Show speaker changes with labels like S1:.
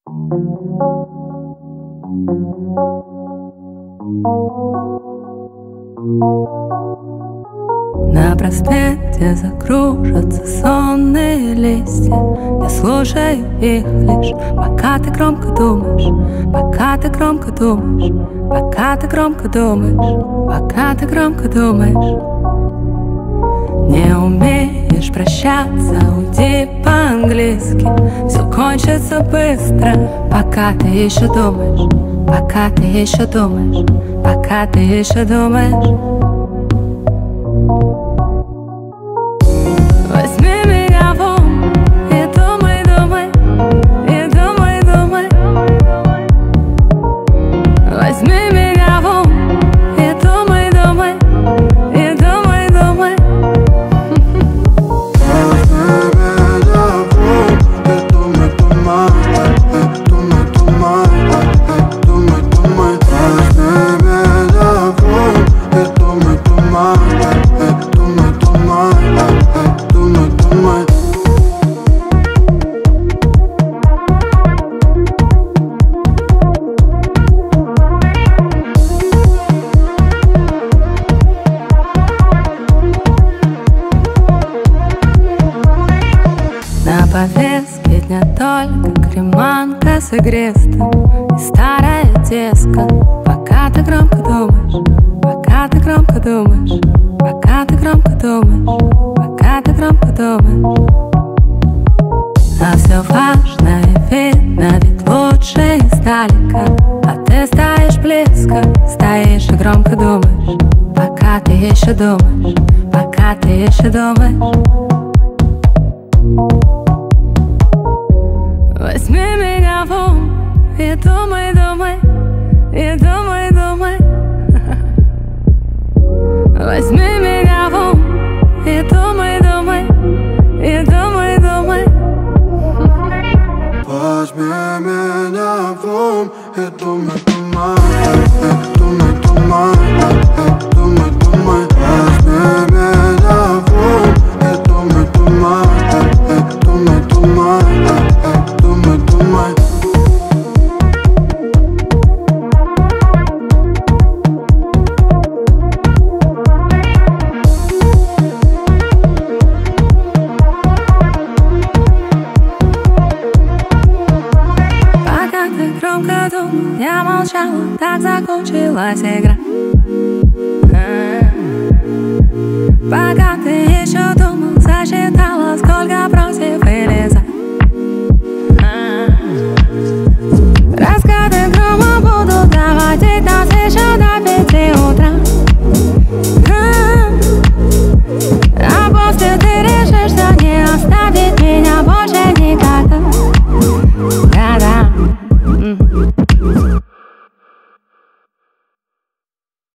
S1: На проспекте закружатся сонные листья. Я слушаю их лишь, пока ты громко думаешь, пока ты громко думаешь, пока ты громко думаешь, пока ты громко думаешь. Не умеешь прощаться, уйди по-английски. Все кончится быстро, пока ты еще думаешь, пока ты еще думаешь, пока ты еще думаешь. Возьми меня в ум и думай, думай, и думай, думай. Возьми меня в ум и думай, думай, и думай, думай. На повестке дня только креманка с игристым и старая деска. Пока ты громко думаешь, пока ты громко думаешь, пока ты громко думаешь, пока ты громко думаешь. А все важно и видно, ведь лучше издалека. А ты стоишь близко, стоишь и громко думаешь, пока ты еще думаешь, пока ты еще думаешь. Возьми меня в ум и думай, думай, и думай, думай. Возьми меня в ум и думай, думай, и думай, думай.
S2: Возьми меня в ум и думай, думай, думай, думай, думай, думай. Возьми меня в ум и думай, думай, думай, думай.
S1: Пока ты громко думал, я молчала, так закончилась игра. Пока ты еще думал, засчитала, сколько против или за.